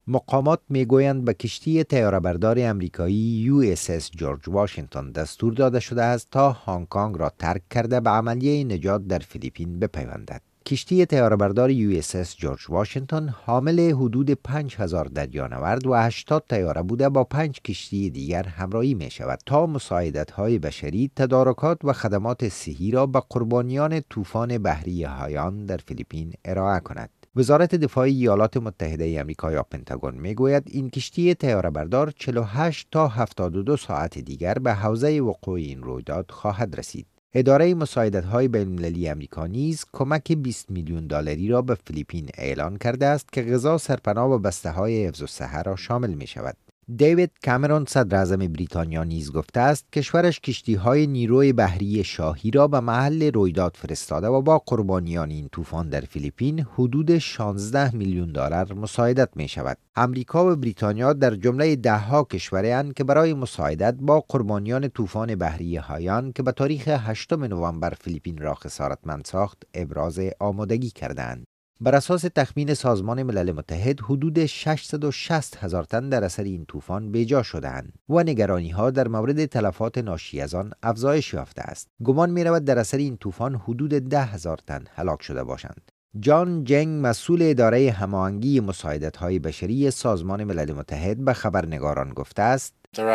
مقامات میگویند به کشتی طیاره‌بردار امریکایی USS جورج واشنگتن دستور داده شده است تا هنگ کنگ را ترک کرده به عملیه نجات در فیلیپین بپیوندد. کشتی طیاره‌بردار USS جورج واشنگتن حامل حدود 5000 دریانورد و 80 طیاره بوده با 5 کشتی دیگر همراهی می شود تا مساعدت‌های بشری، تدارکات و خدمات صحی را به قربانیان طوفان بحری هایان در فیلیپین ارائه کند. وزارت دفاع ایالات متحده آمریکا یا پنتاگون میگوید این کشتی طیاره‌بردار 48 تا 72 ساعت دیگر به حوزه وقوع این رویداد خواهد رسید. اداره مساعدت‌های بین‌المللی آمریکا نیز کمک 20 میلیون دلاری را به فیلیپین اعلان کرده است که غذا، سرپناه و بسته‌های حفظ الصحه را شامل می‌شود. دیوید کامرون صدر اعظم بریتانیا نیز گفته است کشورش کشتی‌های نیروی بحری شاهی را به محل رویداد فرستاده و با قربانیان این طوفان در فیلیپین حدود 16 میلیون دلار مساعدت می شود. امریکا و بریتانیا در جمله ده‌ها کشورند که برای مساعدت با قربانیان طوفان بحری هایان که به تاریخ 8 نوامبر فیلیپین را خسارتمند ساخت ابراز آمادگی کردند. بر اساس تخمین سازمان ملل متحد حدود 660,000 تن در اثر این طوفان بیجا شده‌اند و نگرانی‌ها در مورد تلفات ناشی از آن افزایش یافته است. گمان می‌رود در اثر این طوفان حدود 10,000 تن هلاک شده باشند. جان جنگ مسئول اداره هماهنگی مساعدت‌های بشری سازمان ملل متحد به خبرنگاران گفته است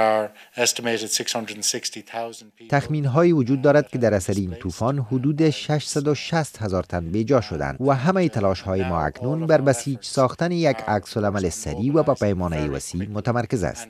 تخمین‌هایی وجود دارد که در اثر این طوفان حدود 660,000 تن بیجا شدند و همه تلاش‌های ما اکنون بر بسیج ساختن یک عکس‌العمل سریع و با پیمانه وسیع متمرکز است.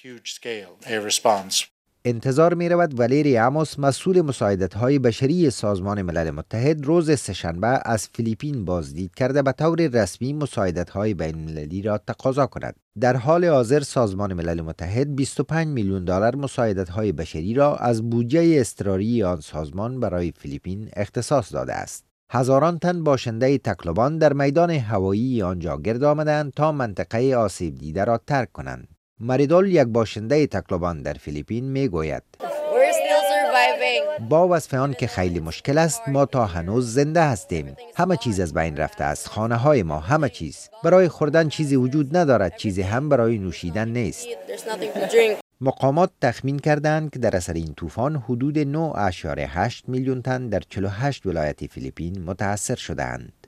انتظار می رود ولیری آموس مسئول مساعدت‌های بشری سازمان ملل متحد روز سه‌شنبه از فیلیپین بازدید کرده به طور رسمی مساعدت‌های بین‌المللی را تقاضا کند. در حال حاضر سازمان ملل متحد 25 میلیون دلار مساعدت‌های بشری را از بودجه اضطراری آن سازمان برای فیلیپین اختصاص داده است. هزاران تن باشنده تکلوبان در میدان هوایی آنجا گرد آمدند تا منطقه آسیب دیده را ترک کنند. مریدول یک باشنده تکلوبان در فیلیپین می گوید با وصف آن که خیلی مشکل است ما تا هنوز زنده هستیم. همه چیز از بین رفته است، خانه های ما، همه چیز. برای خوردن چیزی وجود ندارد، چیزی هم برای نوشیدن نیست. مقامات تخمین کردند که در اثر این طوفان حدود 9.8 میلیون تن در 48 ولایت فیلیپین متاثر شدند.